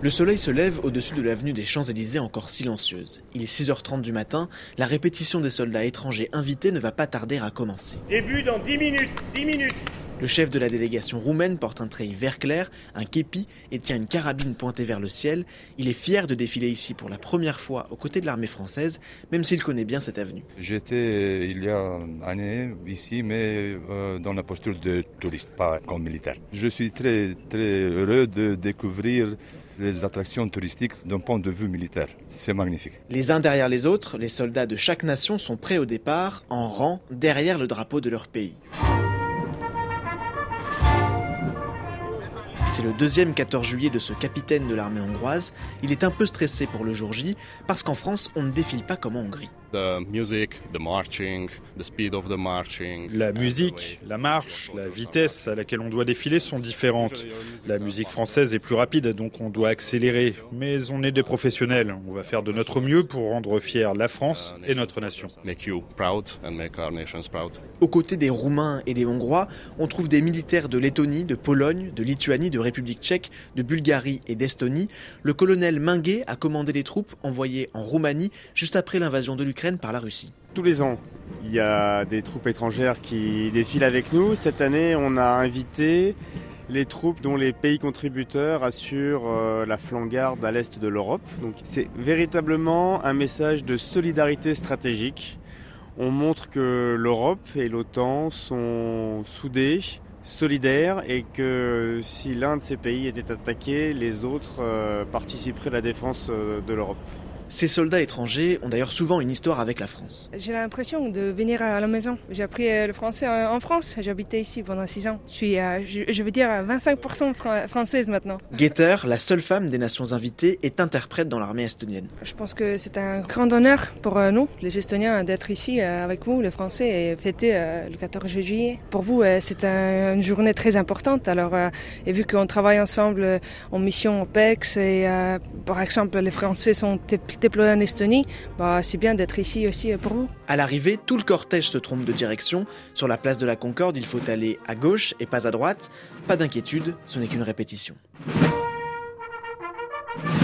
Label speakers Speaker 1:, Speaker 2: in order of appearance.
Speaker 1: Le soleil se lève au-dessus de l'avenue des Champs-Élysées encore silencieuse. Il est 6h30 du matin, la répétition des soldats étrangers invités ne va pas tarder à commencer.
Speaker 2: Début dans 10 minutes, 10 minutes.
Speaker 1: Le chef de la délégation roumaine porte un treillis vert clair, un képi et tient une carabine pointée vers le ciel. Il est fier de défiler ici pour la première fois aux côtés de l'armée française, même s'il connaît bien cette avenue.
Speaker 3: J'étais il y a une année ici, mais dans la posture de touriste, pas comme militaire. Je suis très heureux de découvrir les attractions touristiques d'un point de vue militaire. C'est magnifique.
Speaker 1: Les uns derrière les autres, les soldats de chaque nation sont prêts au départ, en rang, derrière le drapeau de leur pays. C'est le deuxième 14 juillet de ce capitaine de l'armée hongroise. Il est un peu stressé pour le jour J, parce qu'en France, on ne défile pas comme en Hongrie.
Speaker 4: La musique,
Speaker 5: la marche, la vitesse à laquelle on doit défiler sont différentes. La musique française est plus rapide, donc on doit accélérer. Mais on est des professionnels. On va faire de notre mieux pour rendre fière la France et notre nation.
Speaker 1: Aux côtés des Roumains et des Hongrois, on trouve des militaires de Lettonie, de Pologne, de Lituanie, de République tchèque, de Bulgarie et d'Estonie. Le colonel Minguet a commandé les troupes envoyées en Roumanie juste après l'invasion de l'Ukraine par la Russie.
Speaker 6: Tous les ans, il y a des troupes étrangères qui défilent avec nous. Cette année, on a invité les troupes dont les pays contributeurs assurent la flanc-garde à l'est de l'Europe. Donc, c'est véritablement un message de solidarité stratégique. On montre que l'Europe et l'OTAN sont soudés, solidaires, et que si l'un de ces pays était attaqué, les autres participeraient à la défense de l'Europe.
Speaker 1: Ces soldats étrangers ont d'ailleurs souvent une histoire avec la France.
Speaker 7: J'ai l'impression de venir à la maison. J'ai appris le français en France. J'habitais ici pendant 6 ans. Je suis, je veux dire, 25% française maintenant.
Speaker 1: Getter, la seule femme des nations invitées, est interprète dans l'armée estonienne.
Speaker 7: Je pense que c'est un grand honneur pour nous, les Estoniens, d'être ici avec vous, les Français, et fêter le 14 juillet. Pour vous, c'est une journée très importante. Alors, et vu qu'on travaille ensemble en mission OPEX, et par exemple, les Français sont déployés en Estonie, c'est bien d'être ici aussi pour vous.
Speaker 1: À l'arrivée, tout le cortège se trompe de direction. Sur la place de la Concorde, il faut aller à gauche et pas à droite. Pas d'inquiétude, ce n'est qu'une répétition.